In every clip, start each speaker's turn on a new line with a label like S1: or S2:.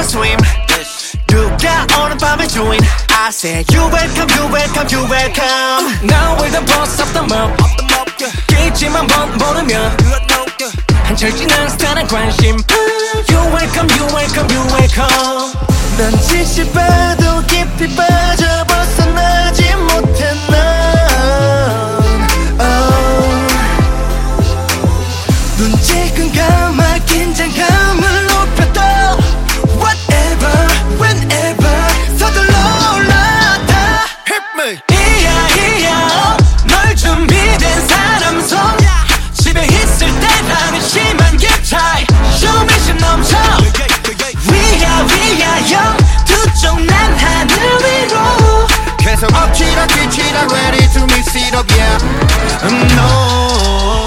S1: swim. 누가 오는 밤의 주인. I said you welcome, you welcome, you welcome.
S2: Now we're the boss of the mob. 깨지만 모르면 한철 지난 스타는 관심. You welcome, you welcome, you welcome.
S1: 난 지시 봐도 깊이 빠져 벗어나지 못해 눈 지금 감아 긴장감을 높여도 Whatever, whenever 서둘러 올라타 Hit me
S2: 이야 널 준비된 사람 손 집에 있을 때라는 심한 갭차이 쇼미션 넘쳐 위야 두쪽 난 하늘 위로
S1: 계속 엎치락 뒤치락 ready to mix it up yeah no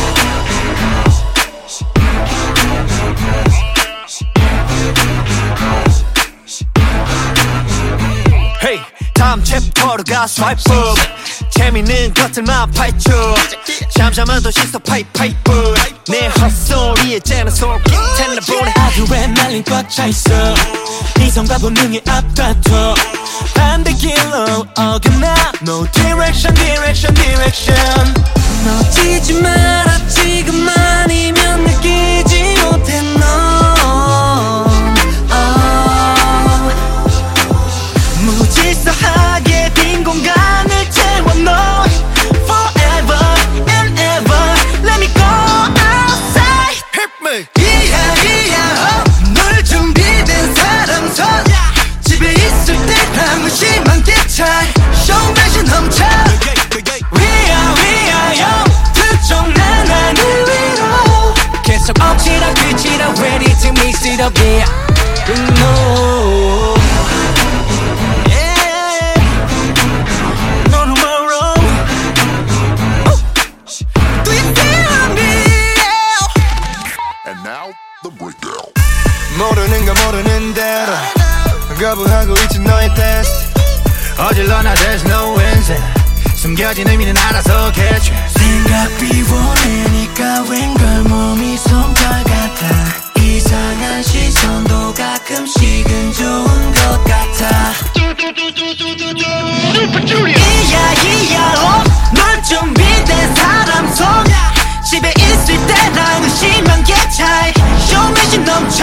S1: Hey 다음 챕터로 가 swipe up 재밌는 것들만 파헤쳐 잠잠한 더 시선 파이프 내 헛소리에 째는 솔깃 텔레보내
S2: 하루에 날린 꽉 차있어 이성과 본능의 앞다퉈 반대길로 어긋나 No direction direction direction
S1: 놓치지 마라 지금 아니면 느끼지 못해 무질서하게 빈 공간을 채워 넣어 Forever and ever Let me go outside Hit me 이야 널 준비된 사람 손 집에 있을 때랑 무심한 갭차이 쇼매신 넘쳐
S2: 위야 두쪽 난 하늘 위로 계속 엎치락 뒤치락 ready to mix it up yeah No
S1: 모르는 거 모르는 대로 거부하고 있지 너의 테스트 어질러나 there's no answer 숨겨진 의미는 알아서 catch 생각 비워내니까 웬걸 몸이 솜털 같아 이상한 시선도 가끔씩은 좋은 것 같아 이야 널 준비된 사람 손 집에 있을 때랑 심한 갭차이 쇼매신 넘쳐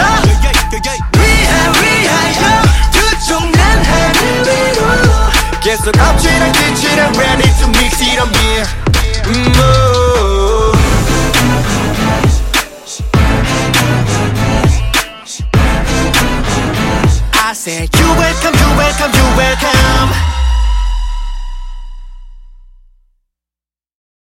S1: 위하여 두쪽 난 하늘 위로 계속 엎치락 뒤치락 ready to mix it up yeah I said you welcome, you welcome